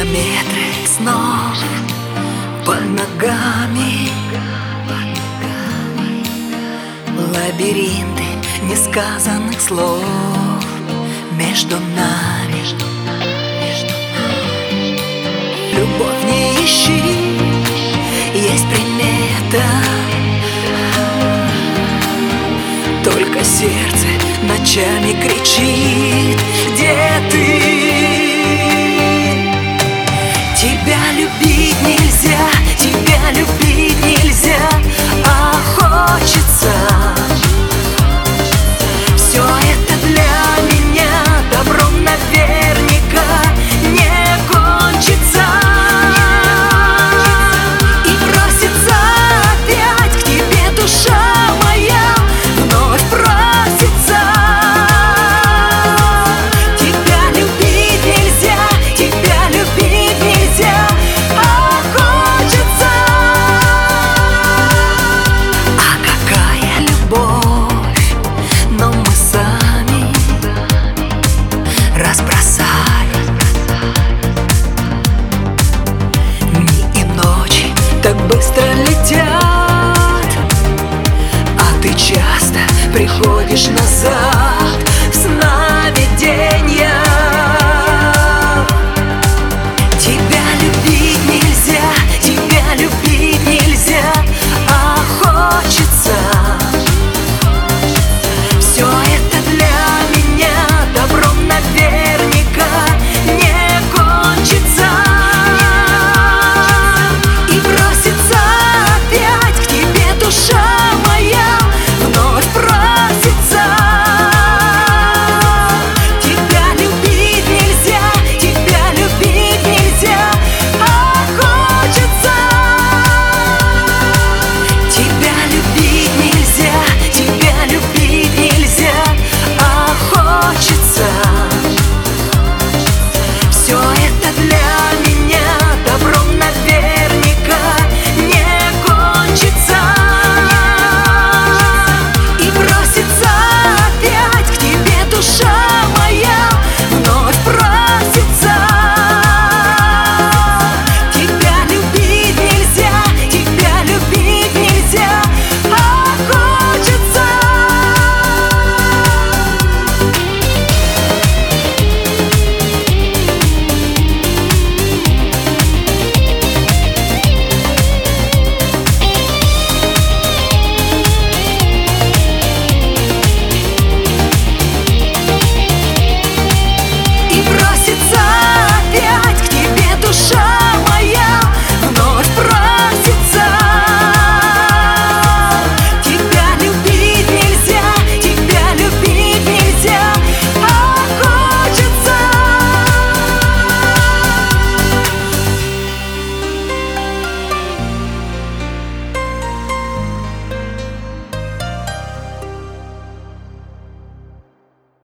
Километры снов под ногами, лабиринты несказанных слов между нами. Любовь не ищи, есть примета, только сердце ночами кричит: где ты? Тебя любить нельзя, тебя любить нельзя, а хочется. Все это для меня добром наверняка не кончится. И просится опять к тебе душа моя, вновь просится. Тебя любить нельзя, тебя любить нельзя, а хочется. А какая любовь, но мы сами разбросали. Дни и ночи так быстро летят, а ты часто приходишь назад.